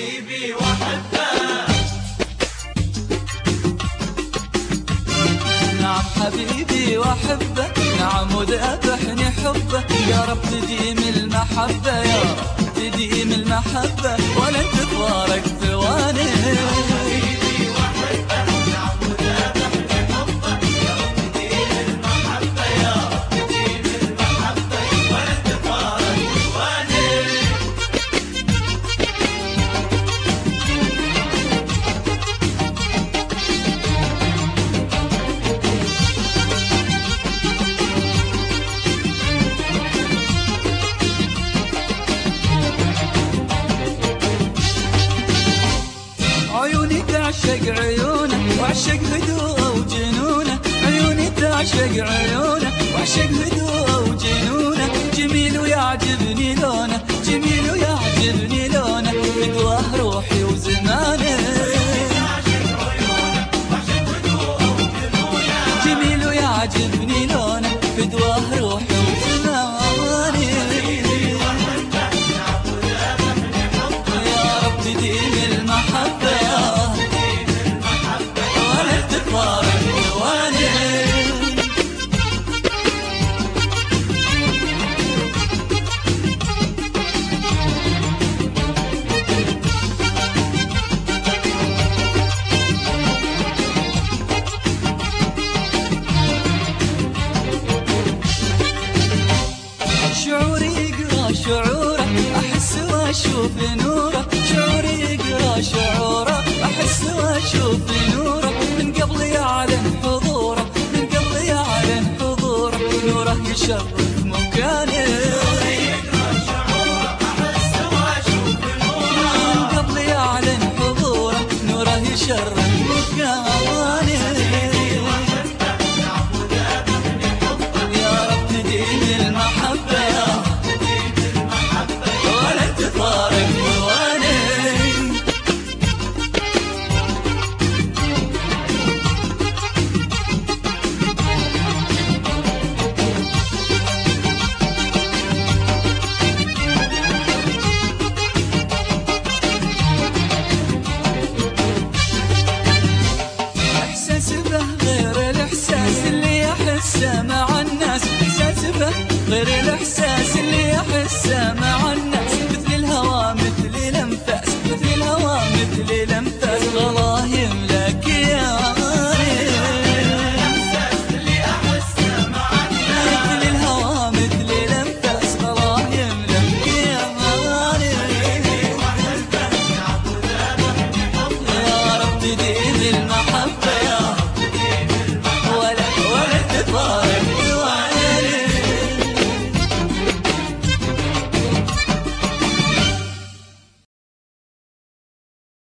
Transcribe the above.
حبيبي وأحبه. نعم حبيبي وأحبه، نعم وذابحني حبه، يا رب تديم المحبة، يا رب تديم المحبة ولن تفارق ثواني. تعشق عيونه واعشق هدوءه وجنونه، عيوني تعشق عيونه واعشق هدوءه وجنونه، جميل ويعجبني لونه، جميل ويعجبني لونه، فدواه روحي وزمانه. جميل ويعجبني لونه، فدواه روحي وزمانه. يا رب تديم المحبة شعوره، أحس وأشوف نوره، شعوري يقرأ شعوره، أحس وأشوف نوره، من قبل يعلن حضوره، من قبل يعلن حضوره، نوره يشرف مكاني. من قبل يعلن حضوره، نوره يشرف